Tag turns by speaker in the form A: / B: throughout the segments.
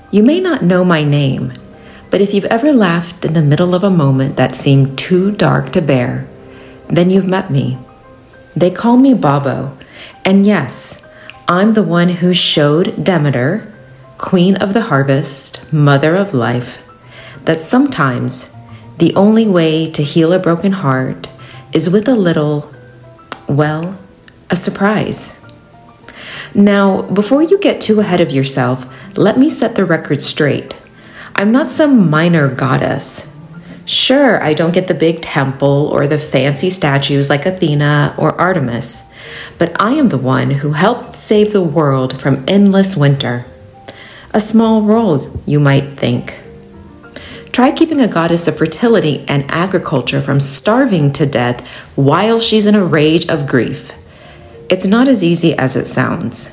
A: You may not know my name, but if you've ever laughed in the middle of a moment that seemed too dark to bear, then you've met me. They call me Babo, and yes, I'm the one who showed Demeter, queen of the harvest, mother of life, that sometimes the only way to heal a broken heart is with a little, well, a surprise. Now, before you get too ahead of yourself, let me set the record straight. I'm not some minor goddess. Sure, I don't get the big temple or the fancy statues like Athena or Artemis, but I am the one who helped save the world from endless winter. A small role, you might think. Try keeping a goddess of fertility and agriculture from starving to death while she's in a rage of grief. It's not as easy as it sounds.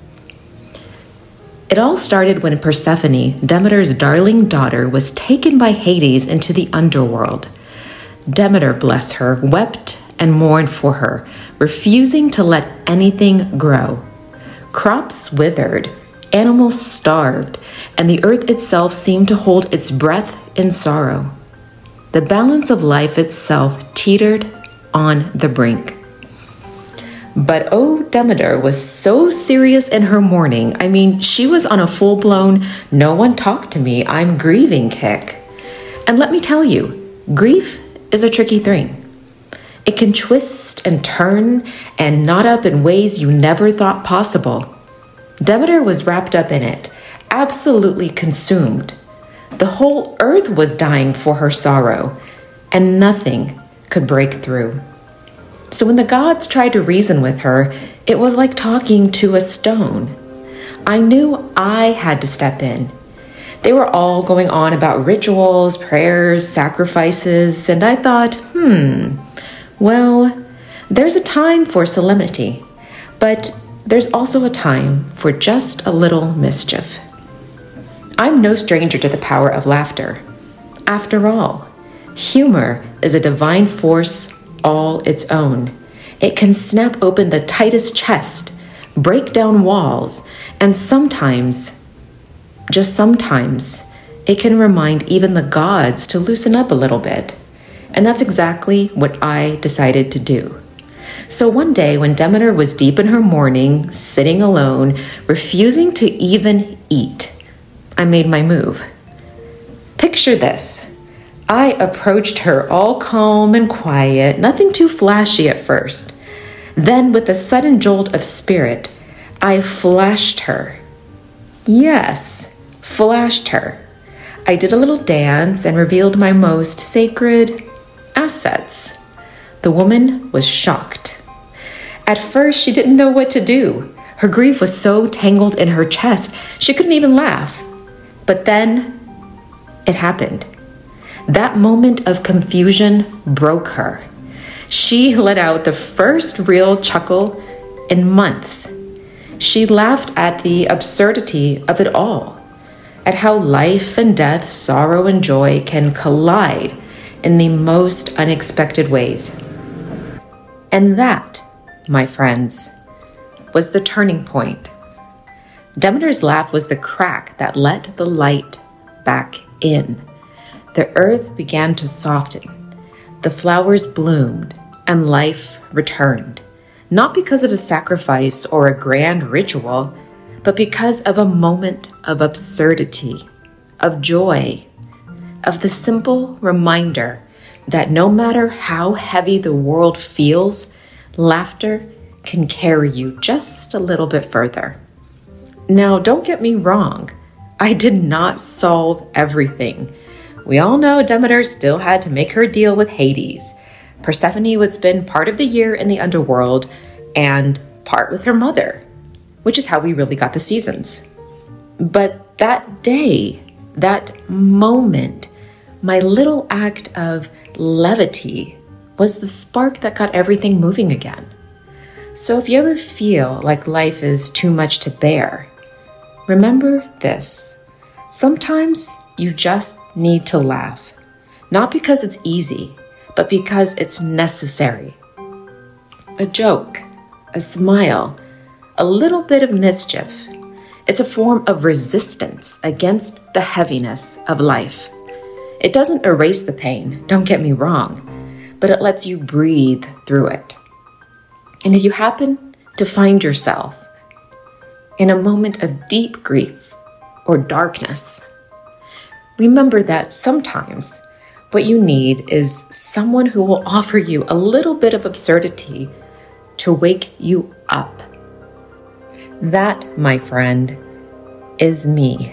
A: It all started when Persephone, Demeter's darling daughter, was taken by Hades into the underworld. Demeter, bless her, wept and mourned for her, refusing to let anything grow. Crops withered, animals starved, and the earth itself seemed to hold its breath in sorrow. The balance of life itself teetered on the brink. But oh, Demeter was so serious in her mourning. I mean, she was on a full-blown, no one talk to me, I'm grieving kick. And let me tell you, grief is a tricky thing. It can twist and turn and knot up in ways you never thought possible. Demeter was wrapped up in it, absolutely consumed. The whole earth was dying for her sorrow, and nothing could break through. So when the gods tried to reason with her, it was like talking to a stone. I knew I had to step in. They were all going on about rituals, prayers, sacrifices, and I thought, well, there's a time for solemnity, but there's also a time for just a little mischief. I'm no stranger to the power of laughter. After all, humor is a divine force all its own. It can snap open the tightest chest, break down walls, and sometimes, just sometimes, it can remind even the gods to loosen up a little bit. And that's exactly what I decided to do. So one day when Demeter was deep in her mourning, sitting alone, refusing to even eat, I made my move. Picture this. I approached her all calm and quiet, nothing too flashy at first. Then, with a sudden jolt of spirit, I flashed her. Yes, flashed her. I did a little dance and revealed my most sacred assets. The woman was shocked. At first, she didn't know what to do. Her grief was so tangled in her chest, she couldn't even laugh. But then, it happened. That moment of confusion broke her. She let out the first real chuckle in months. She laughed at the absurdity of it all, at how life and death, sorrow and joy can collide in the most unexpected ways. And that, my friends, was the turning point. Demeter's laugh was the crack that let the light back in. The earth began to soften, the flowers bloomed, and life returned, not because of a sacrifice or a grand ritual, but because of a moment of absurdity, of joy, of the simple reminder that no matter how heavy the world feels, laughter can carry you just a little bit further. Now, don't get me wrong, I did not solve everything. We all know Demeter still had to make her deal with Hades. Persephone would spend part of the year in the underworld and part with her mother, which is how we really got the seasons. But that day, that moment, my little act of levity was the spark that got everything moving again. So if you ever feel like life is too much to bear, remember this. Sometimes you just need to laugh, not because it's easy, but because it's necessary. A joke, a smile, a little bit of mischief. It's a form of resistance against the heaviness of life. It doesn't erase the pain, don't get me wrong, but it lets you breathe through it. And if you happen to find yourself in a moment of deep grief or darkness, remember that sometimes what you need is someone who will offer you a little bit of absurdity to wake you up. That, my friend, is me.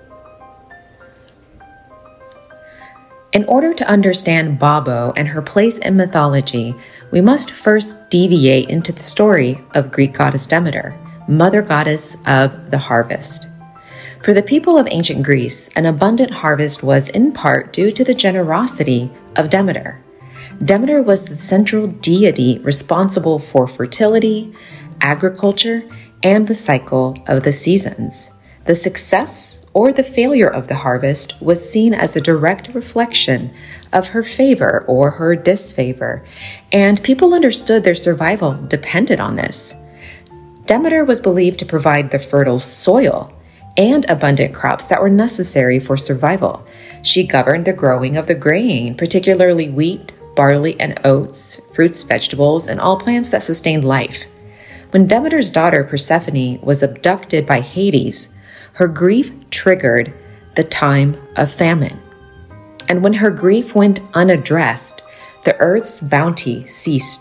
A: In order to understand Baubo and her place in mythology, we must first deviate into the story of Greek goddess Demeter, mother goddess of the harvest. For the people of ancient Greece, an abundant harvest was in part due to the generosity of Demeter. Demeter was the central deity responsible for fertility, agriculture, and the cycle of the seasons. The success or the failure of the harvest was seen as a direct reflection of her favor or her disfavor, and people understood their survival depended on this. Demeter was believed to provide the fertile soil and abundant crops that were necessary for survival. She governed the growing of the grain, particularly wheat, barley, and oats, fruits, vegetables, and all plants that sustained life. When Demeter's daughter Persephone was abducted by Hades, her grief triggered the time of famine. And when her grief went unaddressed, the earth's bounty ceased.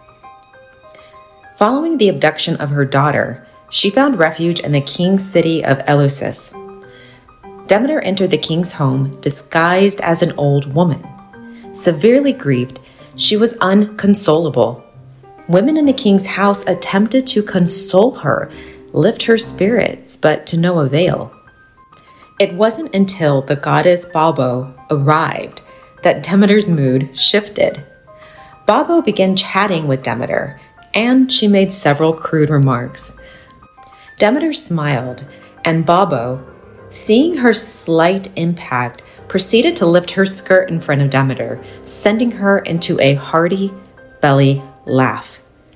A: Following the abduction of her daughter, she found refuge in the king's city of Eleusis. Demeter entered the king's home disguised as an old woman. Severely grieved, she was unconsolable. Women in the king's house attempted to console her, lift her spirits, but to no avail. It wasn't until the goddess Baubo arrived that Demeter's mood shifted. Baubo began chatting with Demeter, and she made several crude remarks. Demeter smiled, and Baubo, seeing her slight impact, proceeded to lift her skirt in front of Demeter, sending her into a hearty belly laugh.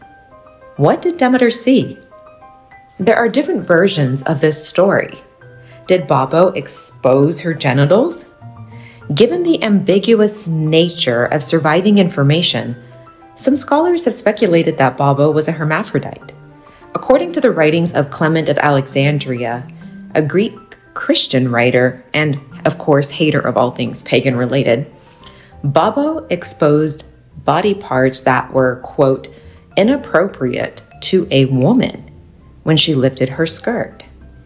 A: What did Demeter see? There are different versions of this story. Did Baubo expose her genitals? Given the ambiguous nature of surviving information, some scholars have speculated that Baubo was a hermaphrodite. According to the writings of Clement of Alexandria, a Greek Christian writer and, of course, hater of all things pagan-related, Baubo exposed body parts that were, quote, inappropriate to a woman when she lifted her skirt.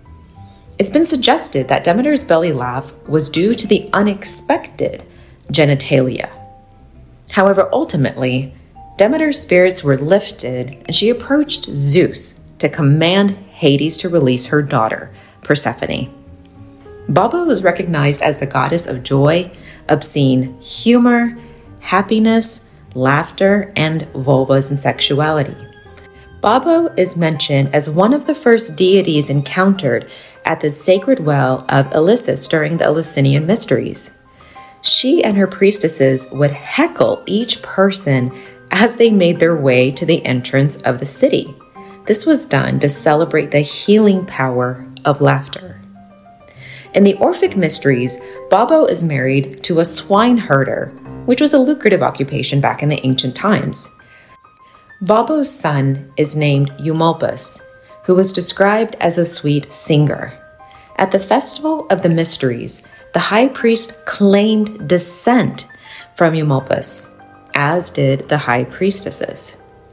A: It's been suggested that Demeter's belly laugh was due to the unexpected genitalia. However, ultimately, Demeter's spirits were lifted and she approached Zeus to command Hades to release her daughter, Persephone. Baubo was recognized as the goddess of joy, obscene humor, happiness, laughter, and vulvas and sexuality. Baubo is mentioned as one of the first deities encountered at the sacred well of Eleusis during the Eleusinian Mysteries. She and her priestesses would heckle each person as they made their way to the entrance of the city. This was done to celebrate the healing power of laughter. In the Orphic Mysteries, Baubo is married to a swineherder, which was a lucrative occupation back in the ancient times. Baubo's son is named Eumolpus, who was described as a sweet singer. At the Festival of the Mysteries, the high priest claimed descent from Eumolpus, as did the high priestesses.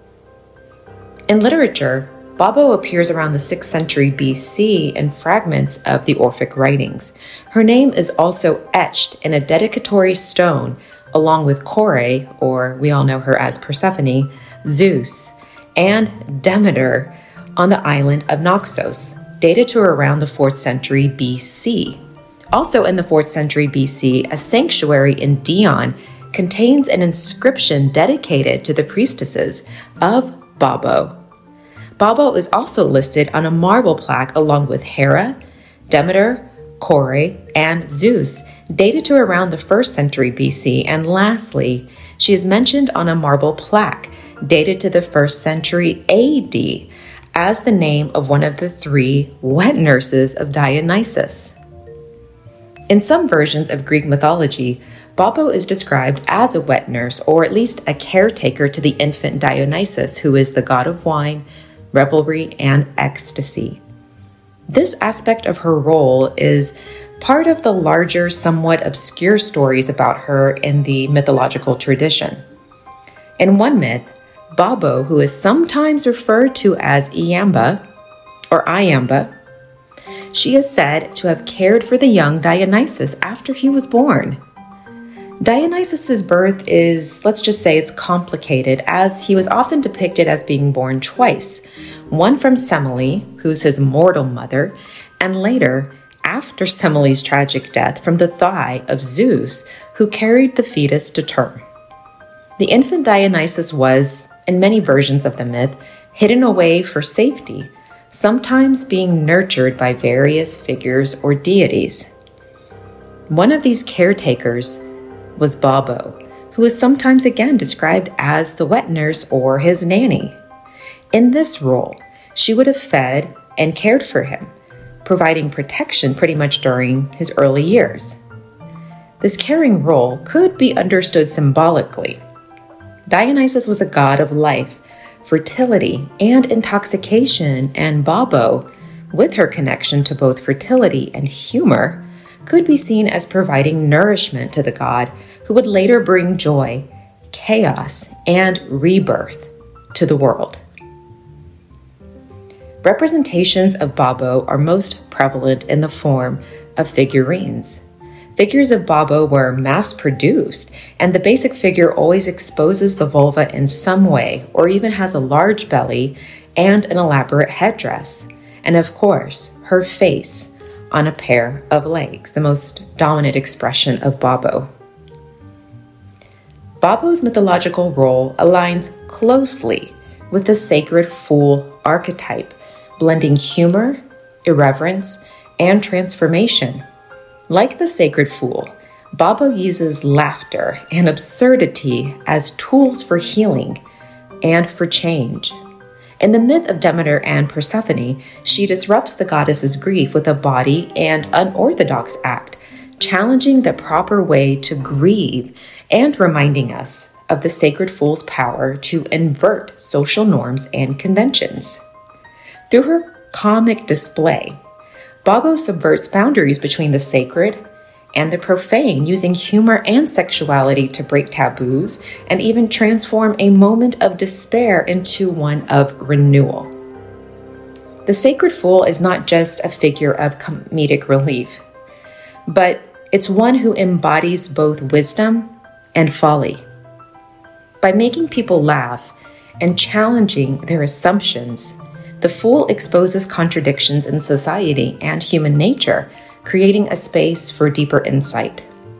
A: In literature, Baubo appears around the 6th century BC in fragments of the Orphic writings. Her name is also etched in a dedicatory stone along with Kore, or we all know her as Persephone, Zeus, and Demeter on the island of Naxos, dated to around the 4th century BC. Also in the 4th century BC, a sanctuary in Dion contains an inscription dedicated to the priestesses of Baubo. Baubo is also listed on a marble plaque along with Hera, Demeter, Kore, and Zeus, dated to around the 1st century BC. And lastly, she is mentioned on a marble plaque dated to the 1st century AD as the name of one of the 3 wet nurses of Dionysus. In some versions of Greek mythology, Baubo is described as a wet nurse, or at least a caretaker to the infant Dionysus, who is the god of wine, revelry, and ecstasy. This aspect of her role is part of the larger, somewhat obscure stories about her in the mythological tradition. In one myth, Baubo, who is sometimes referred to as Iamba, she is said to have cared for the young Dionysus after he was born. Dionysus's birth is, let's just say it's complicated, as he was often depicted as being born twice, one from Semele, who's his mortal mother, and later, after Semele's tragic death, from the thigh of Zeus, who carried the fetus to term. The infant Dionysus was, in many versions of the myth, hidden away for safety, sometimes being nurtured by various figures or deities. One of these caretakers was Baubo, who is sometimes again described as the wet nurse or his nanny. In this role, she would have fed and cared for him, providing protection pretty much during his early years. This caring role could be understood symbolically. Dionysus was a god of life, fertility, and intoxication, and Baubo, with her connection to both fertility and humor, could be seen as providing nourishment to the god who would later bring joy, chaos, and rebirth to the world. Representations of Baubo are most prevalent in the form of figurines. Figures of Baubo were mass-produced, and the basic figure always exposes the vulva in some way, or even has a large belly and an elaborate headdress. And of course, her face on a pair of legs, the most dominant expression of Baubo. Baubo's mythological role aligns closely with the sacred fool archetype, blending humor, irreverence, and transformation. Like the sacred fool, Baubo uses laughter and absurdity as tools for healing and for change. In the myth of Demeter and Persephone, she disrupts the goddess's grief with a bawdy and unorthodox act, challenging the proper way to grieve and reminding us of the sacred fool's power to invert social norms and conventions. Through her comic display, Baubo subverts boundaries between the sacred and the profane, using humor and sexuality to break taboos and even transform a moment of despair into one of renewal. The sacred fool is not just a figure of comedic relief, but it's one who embodies both wisdom and folly. By making people laugh and challenging their assumptions, the fool exposes contradictions in society and human nature, creating a space for deeper insight.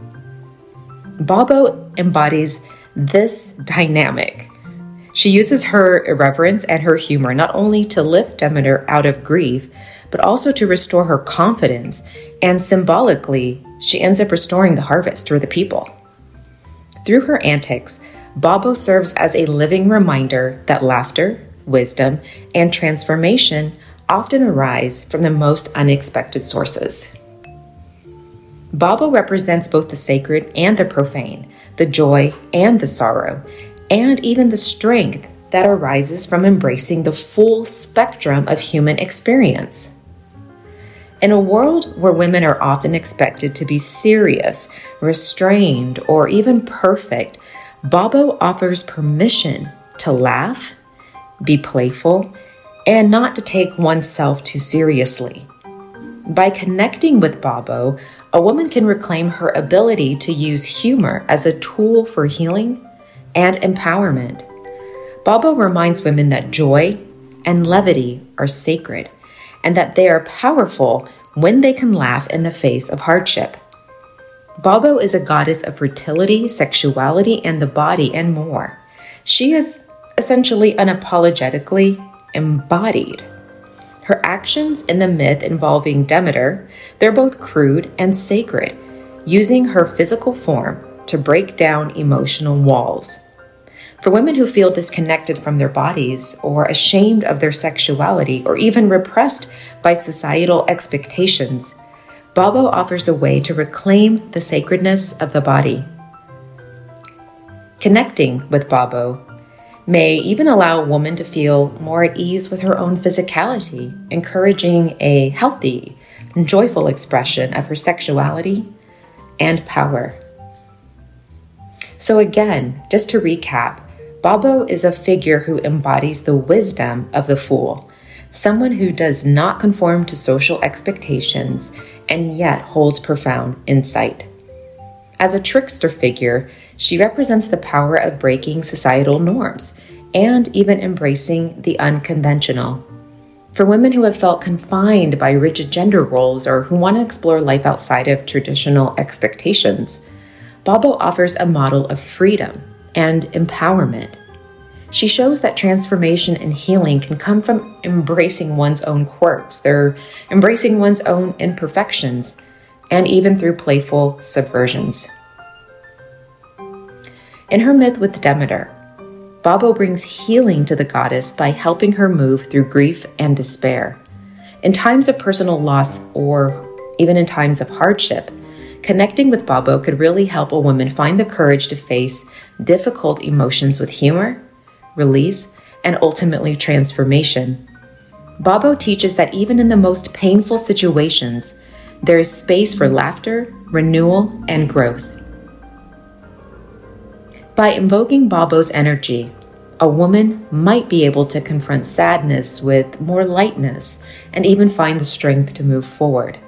A: Baubo embodies this dynamic. She uses her irreverence and her humor not only to lift Demeter out of grief, but also to restore her confidence, and symbolically, she ends up restoring the harvest through the people. Through her antics, Baubo serves as a living reminder that laughter, wisdom, and transformation often arise from the most unexpected sources. Baubo represents both the sacred and the profane, the joy and the sorrow, and even the strength that arises from embracing the full spectrum of human experience. In a world where women are often expected to be serious, restrained, or even perfect, Baubo offers permission to laugh, be playful, and not to take oneself too seriously. By connecting with Baubo, a woman can reclaim her ability to use humor as a tool for healing and empowerment. Baubo reminds women that joy and levity are sacred, and that they are powerful when they can laugh in the face of hardship. Baubo is a goddess of fertility, sexuality, and the body, and more. She is essentially unapologetically embodied. Her actions in the myth involving Demeter, they're both crude and sacred, using her physical form to break down emotional walls. For women who feel disconnected from their bodies or ashamed of their sexuality or even repressed by societal expectations, Babo offers a way to reclaim the sacredness of the body. Connecting with Babo may even allow a woman to feel more at ease with her own physicality, encouraging a healthy and joyful expression of her sexuality and power. So again, just to recap, Babo is a figure who embodies the wisdom of the fool, someone who does not conform to social expectations and yet holds profound insight. As a trickster figure, she represents the power of breaking societal norms and even embracing the unconventional. For women who have felt confined by rigid gender roles or who want to explore life outside of traditional expectations, Babo offers a model of freedom and empowerment. She shows that transformation and healing can come from embracing one's own quirks, embracing one's own imperfections, and even through playful subversions. In her myth with Demeter, Babo brings healing to the goddess by helping her move through grief and despair. In times of personal loss or even in times of hardship, connecting with Babo could really help a woman find the courage to face difficult emotions with humor, release, and ultimately transformation. Babo teaches that even in the most painful situations, there is space for laughter, renewal, and growth. By invoking Babo's energy, a woman might be able to confront sadness with more lightness and even find the strength to move forward.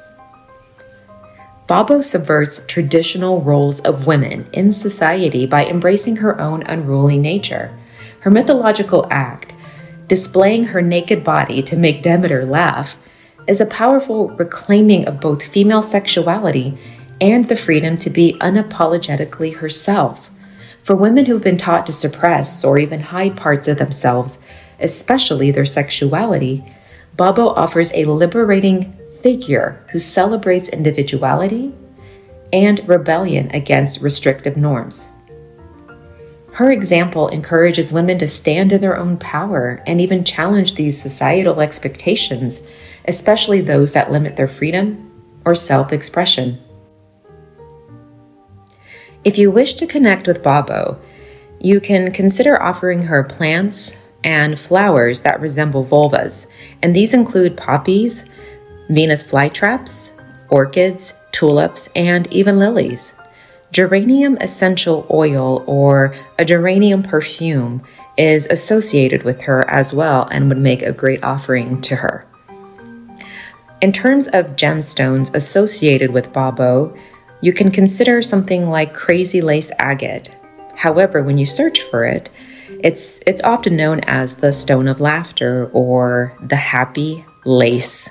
A: Babo subverts traditional roles of women in society by embracing her own unruly nature. Her mythological act, displaying her naked body to make Demeter laugh, is a powerful reclaiming of both female sexuality and the freedom to be unapologetically herself. For women who've been taught to suppress or even hide parts of themselves, especially their sexuality, Babo offers a liberating figure who celebrates individuality and rebellion against restrictive norms. Her example encourages women to stand in their own power and even challenge these societal expectations, especially those that limit their freedom or self-expression. If you wish to connect with Babo, you can consider offering her plants and flowers that resemble vulvas, and these include poppies, Venus flytraps, orchids, tulips, and even lilies. Geranium essential oil or a geranium perfume is associated with her as well and would make a great offering to her. In terms of gemstones associated with Babo, you can consider something like crazy lace agate. However, when you search for it, it's often known as the stone of laughter or the happy lace.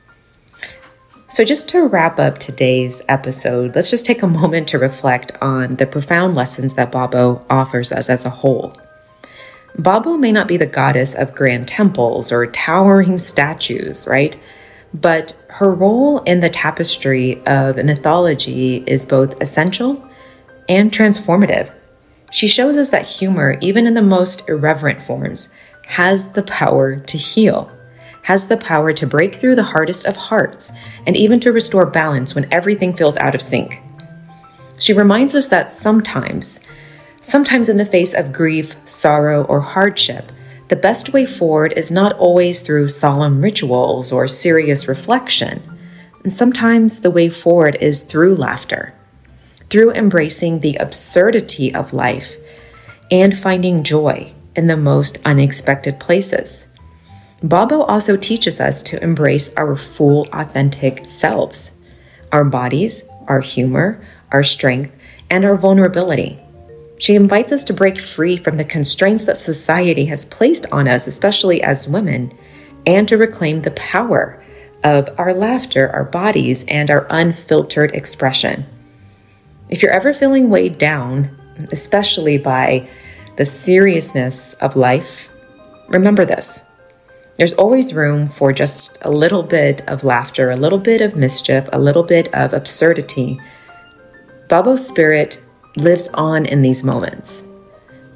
A: So just to wrap up today's episode, let's just take a moment to reflect on the profound lessons that Babo offers us as a whole. Babo may not be the goddess of grand temples or towering statues, right? But her role in the tapestry of mythology is both essential and transformative. She shows us that humor, even in the most irreverent forms, has the power to heal, has the power to break through the hardest of hearts, and even to restore balance when everything feels out of sync. She reminds us that sometimes in the face of grief, sorrow, or hardship, the best way forward is not always through solemn rituals or serious reflection. And sometimes the way forward is through laughter, through embracing the absurdity of life and finding joy in the most unexpected places. Babo also teaches us to embrace our full, authentic selves, our bodies, our humor, our strength, and our vulnerability. She invites us to break free from the constraints that society has placed on us, especially as women, and to reclaim the power of our laughter, our bodies, and our unfiltered expression. If you're ever feeling weighed down, especially by the seriousness of life, remember this. There's always room for just a little bit of laughter, a little bit of mischief, a little bit of absurdity. Babo's spirit lives on in these moments.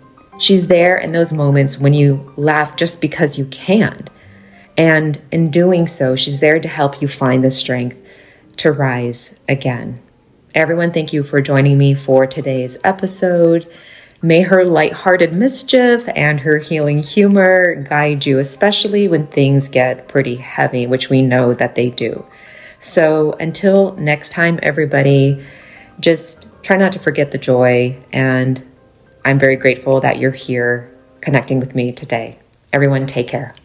A: She's there in those moments when you laugh just because you can. And in doing so, she's there to help you find the strength to rise again. Everyone, thank you for joining me for today's episode. May her lighthearted mischief and her healing humor guide you, especially when things get pretty heavy, which we know that they do. So until next time, everybody, just try not to forget the joy. And I'm very grateful that you're here connecting with me today. Everyone, take care.